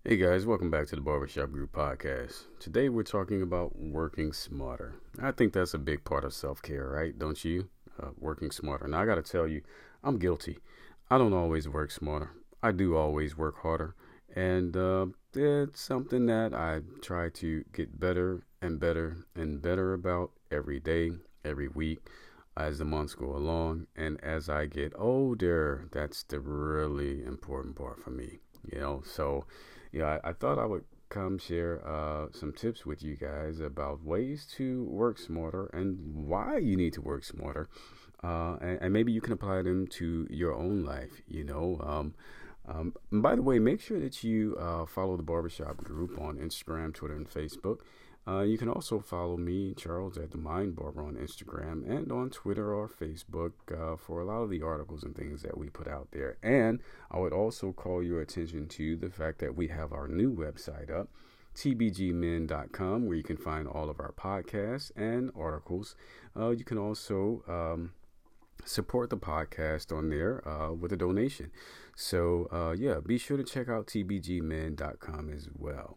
Hey guys, welcome back to the Barbershop Group podcast. Today we're talking about working smarter. I think that's a big part of self care, right? Don't you? Working smarter. Now I got to tell you, I'm guilty. I don't always work smarter. I do always work harder. And it's something that I try to get better and better and better about every day, every week, as the months go along. And as I get older, that's the really important part for me. So I thought I would come share some tips with you guys about ways to work smarter and why you need to work smarter. And maybe you can apply them to your own life. By the way, make sure that you follow the Barbershop Group on Instagram, Twitter, and Facebook. You can also follow me, Charles, at the Mind Barber on Instagram and on Twitter or Facebook for a lot of the articles and things that we put out there. And I would also call your attention to the fact that we have our new website up, tbgmen.com, where you can find all of our podcasts and articles. You can also support the podcast on there with a donation. So, be sure to check out tbgmen.com as well.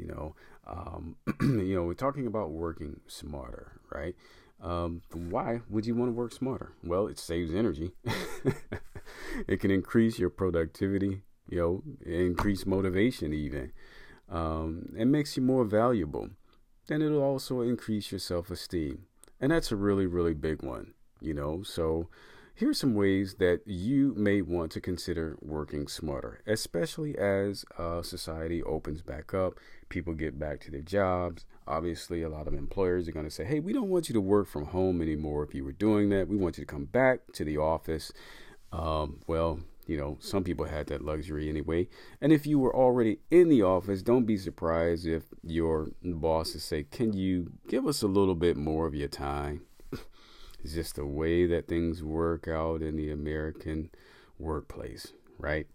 We're talking about working smarter, right? Why would you want to work smarter? Well, it saves energy. It can increase your productivity, increase motivation even. It makes you more valuable. Then it'll also increase your self-esteem. And that's a really, really big one, So here's some ways that you may want to consider working smarter, especially as society opens back up, people get back to their jobs. Obviously, a lot of employers are going to say, hey, we don't want you to work from home anymore if you were doing that. We want you to come back to the office. Some people had that luxury anyway. And if you were already in the office, don't be surprised if your bosses say, can you give us a little bit more of your time? It's just the way that things work out in the American workplace, right?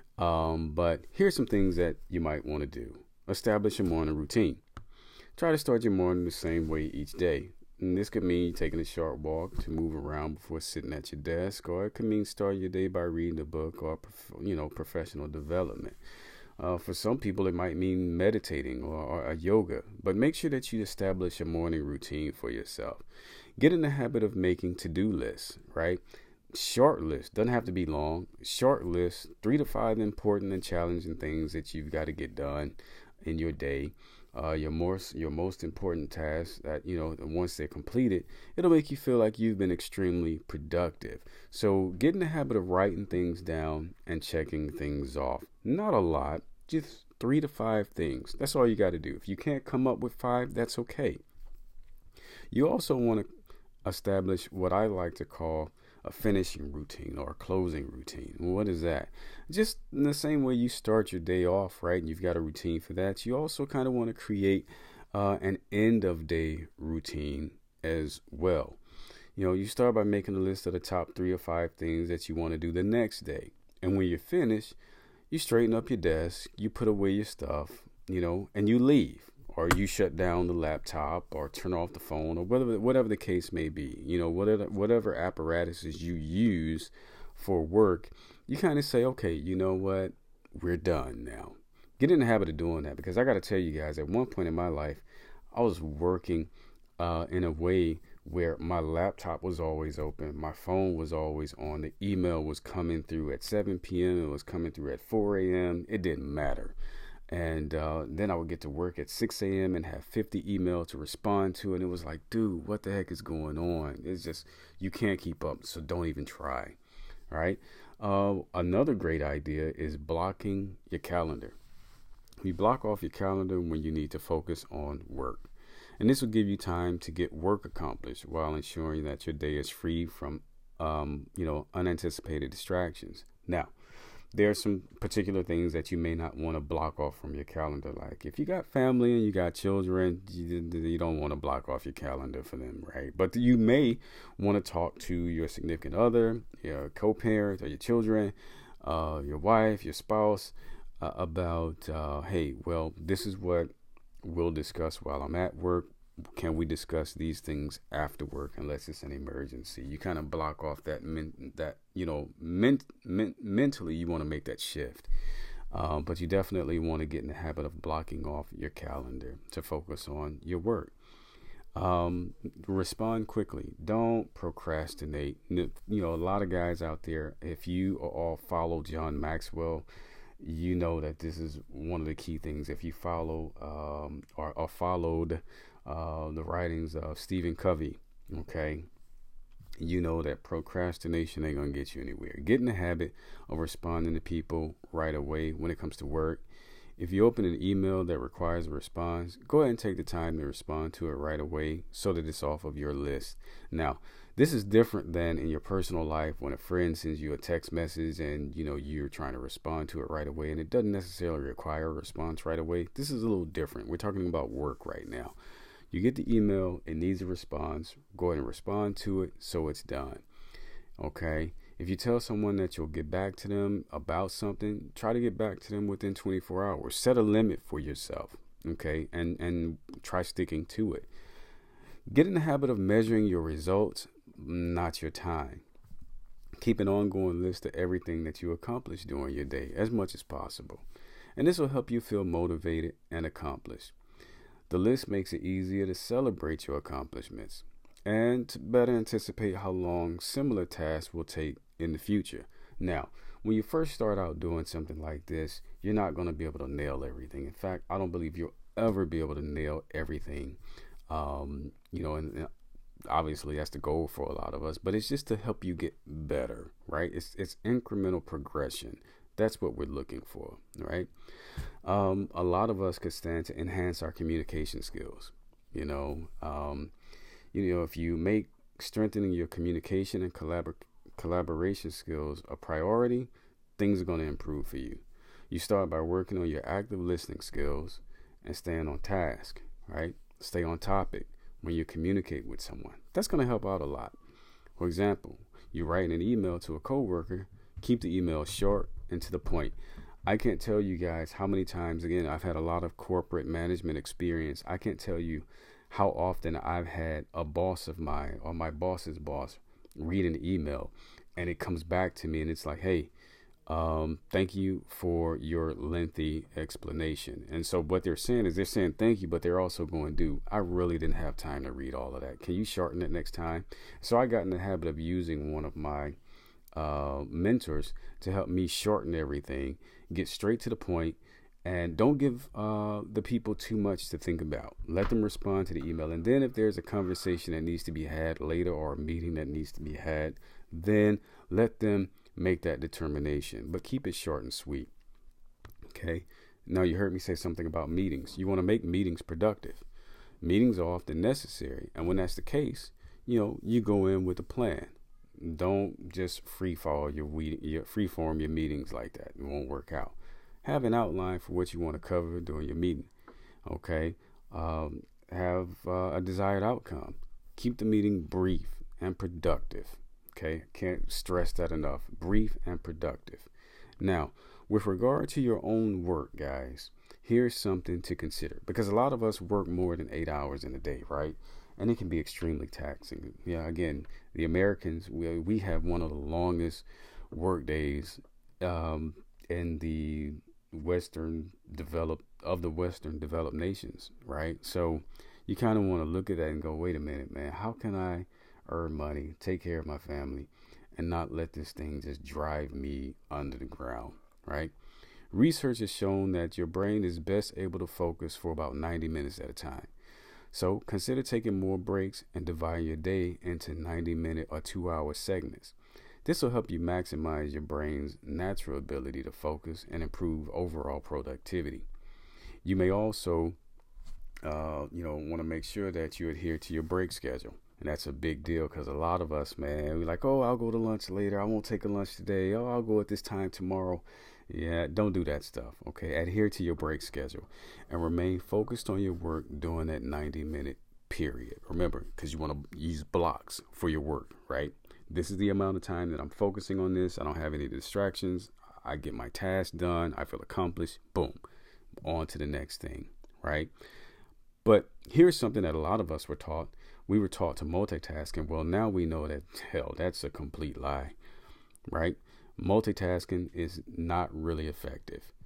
But here's some things that you might want to do. Establish a morning routine. Try to start your morning the same way each day. And this could mean taking a short walk to move around before sitting at your desk, or it could mean starting your day by reading a book or, professional development. For some people, it might mean meditating or a yoga, but make sure that you establish a morning routine for yourself. Get in the habit of making to-do lists, right? Short lists, doesn't have to be long. Short lists, 3 to 5 important and challenging things that you've got to get done in your day. Your most important tasks that, once they're completed, it'll make you feel like you've been extremely productive. So get in the habit of writing things down and checking things off. Not a lot, just 3 to 5 things. That's all you got to do. If you can't come up with 5, that's okay. You also want to establish what I like to call a finishing routine or a closing routine. What is that? Just in the same way you start your day off, right? And you've got a routine for that. You also kind of want to create an end of day routine as well. You start by making a list of the top 3 or 5 things that you want to do the next day. And when you're finished, you straighten up your desk, you put away your stuff, and you leave. Or you shut down the laptop or turn off the phone or whatever the case may be. Whatever apparatuses you use for work, you kind of say, okay, you know what? We're done now. Get in the habit of doing that, because I got to tell you guys, at one point in my life, I was working in a way where my laptop was always open, my phone was always on, the email was coming through at 7 p.m., it was coming through at 4 a.m., it didn't matter. And then I would get to work at 6 a.m. and have 50 emails to respond to. And it was like, dude, what the heck is going on? It's just, you can't keep up. So don't even try. All right. Another great idea is blocking your calendar. You block off your calendar when you need to focus on work. And this will give you time to get work accomplished while ensuring that your day is free from, unanticipated distractions. Now, there are some particular things that you may not want to block off from your calendar. Like if you got family and you got children, you don't want to block off your calendar for them, right? But you may want to talk to your significant other, your co-parent, or your children, your wife, your spouse, about, hey, well, this is what we'll discuss while I'm at work. Can we discuss these things after work unless it's an emergency? You kind of block off that mentally you want to make that shift. But you definitely want to get in the habit of blocking off your calendar to focus on your work. Respond quickly. Don't procrastinate. A lot of guys out there, if you all follow John Maxwell, you know that this is one of the key things. If you follow or followed the writings of Stephen Covey, okay, you know that procrastination ain't gonna get you anywhere. Get in the habit of responding to people right away when it comes to work. If you open an email that requires a response, go ahead and take the time to respond to it right away so that it's off of your list. Now, this is different than in your personal life when a friend sends you a text message and you're trying to respond to it right away and it doesn't necessarily require a response right away. This is a little different. We're talking about work right now. You get the email, it needs a response, go ahead and respond to it so it's done. Okay? If you tell someone that you'll get back to them about something, try to get back to them within 24 hours. Set a limit for yourself, okay? And try sticking to it. Get in the habit of measuring your results, not your time. Keep an ongoing list of everything that you accomplish during your day as much as possible. And this will help you feel motivated and accomplished. The list makes it easier to celebrate your accomplishments and to better anticipate how long similar tasks will take in the future. Now, when you first start out doing something like this, you're not going to be able to nail everything. In fact, I don't believe you'll ever be able to nail everything. And obviously that's the goal for a lot of us, but it's just to help you get better, right? It's incremental progression. That's what we're looking for, right? A lot of us could stand to enhance our communication skills. If you make strengthening your communication and collaboration skills a priority, things are going to improve for you. You start by working on your active listening skills and staying on task, right? Stay on topic when you communicate with someone. That's going to help out a lot. For example, you write an email to a coworker, keep the email short and to the point. I can't tell you guys how many times, again, I've had a lot of corporate management experience. I can't tell you how often I've had a boss of mine or my boss's boss read an email and it comes back to me and it's like, hey, thank you for your lengthy explanation. And so what they're saying is they're saying thank you, but they're also going to do, I really didn't have time to read all of that. Can you shorten it next time? So I got in the habit of using one of my mentors to help me shorten everything, get straight to the point, and don't give the people too much to think about. Let them respond to the email. And then if there's a conversation that needs to be had later or a meeting that needs to be had, then let them make that determination. But keep it short and sweet. Okay? Now, you heard me say something about meetings. You want to make meetings productive. Meetings are often necessary. And when that's the case, you go in with a plan. Don't just free form your meetings like that. It won't work out. Have an outline for what you want to cover during your meeting. Okay. Have a desired outcome. Keep the meeting brief and productive. Okay. Can't stress that enough. Brief and productive. Now, with regard to your own work, guys, here's something to consider, because a lot of us work more than 8 hours in a day, right? And it can be extremely taxing. Yeah, again, the Americans, we have one of the longest work days in the Western developed nations, right? So you kind of want to look at that and go, wait a minute, man, how can I earn money, take care of my family, and not let this thing just drive me under the ground, right? Research has shown that your brain is best able to focus for about 90 minutes at a time. So consider taking more breaks and dividing your day into 90-minute or 2-hour segments. This will help you maximize your brain's natural ability to focus and improve overall productivity. You may also, want to make sure that you adhere to your break schedule. And that's a big deal, because a lot of us, man, we're like, oh, I'll go to lunch later. I won't take a lunch today. Oh, I'll go at this time tomorrow. Yeah, don't do that stuff, okay? Adhere to your break schedule and remain focused on your work during that 90-minute period. Remember, because you want to use blocks for your work, right? This is the amount of time that I'm focusing on this. I don't have any distractions. I get my task done. I feel accomplished. Boom. On to the next thing, right? But here's something that a lot of us were taught. We were taught to multitasking. Well, now we know that, hell, that's a complete lie, right? Multitasking is not really effective.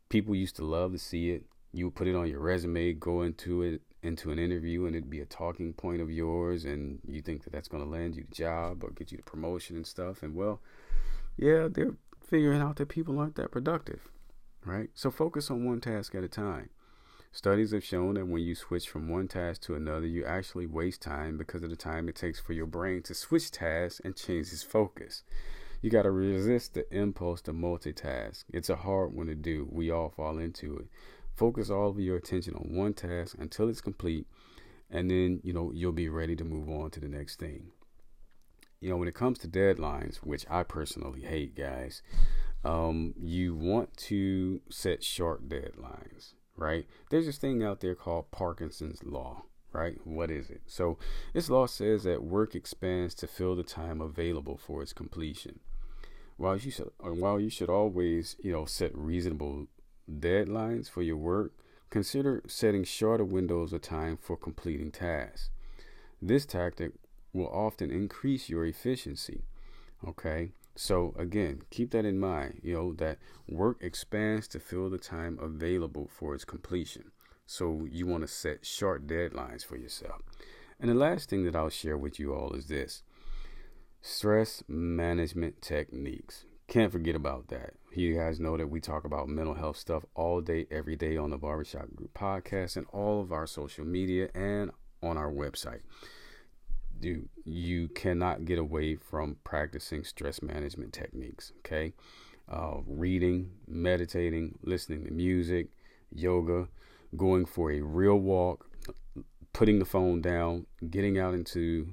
People used to love to see it. You would put it on your resume, go into an interview, and it'd be a talking point of yours, and you think that that's going to land you the job or get you the promotion and stuff. And well, yeah, they're figuring out that people aren't that productive, right? So focus on one task at a time. Studies have shown that when you switch from one task to another, you actually waste time because of the time it takes for your brain to switch tasks and change its focus. You got to resist the impulse to multitask. It's a hard one to do. We all fall into it. Focus all of your attention on one task until it's complete, and then, you'll be ready to move on to the next thing. When it comes to deadlines, which I personally hate, guys, you want to set short deadlines, right? There's this thing out there called Parkinson's law, right? What is it? So this law says that work expands to fill the time available for its completion. While you should always, set reasonable deadlines for your work, consider setting shorter windows of time for completing tasks. This tactic will often increase your efficiency. Okay, so again, keep that in mind, that work expands to fill the time available for its completion. So you want to set short deadlines for yourself. And the last thing that I'll share with you all is this: stress management techniques. Can't forget about that. You guys know that we talk about mental health stuff all day, every day on the Barbershop Group podcast and all of our social media and on our website. You cannot get away from practicing stress management techniques, okay? Reading, meditating, listening to music, yoga, going for a real walk, putting the phone down, getting out into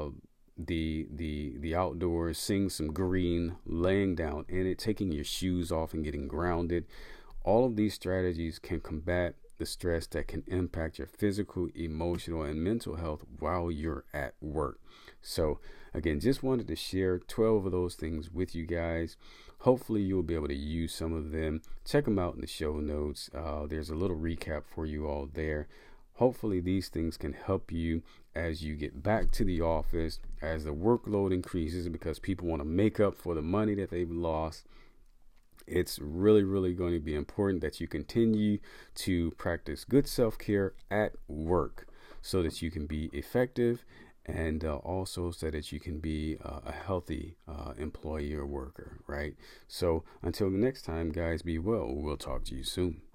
the outdoors, seeing some green, laying down in it, taking your shoes off and getting grounded. All of these strategies can combat the stress that can impact your physical, emotional, and mental health while you're at work. So again, just wanted to share 12 of those things with you guys. Hopefully you'll be able to use some of them. Check them out in the show notes. There's a little recap for you all there. Hopefully these things can help you as you get back to the office, as the workload increases, because people want to make up for the money that they've lost. It's really, really going to be important that you continue to practice good self-care at work so that you can be effective, and also so that you can be a healthy employee or worker, right? So until the next time, guys, be well. We'll talk to you soon.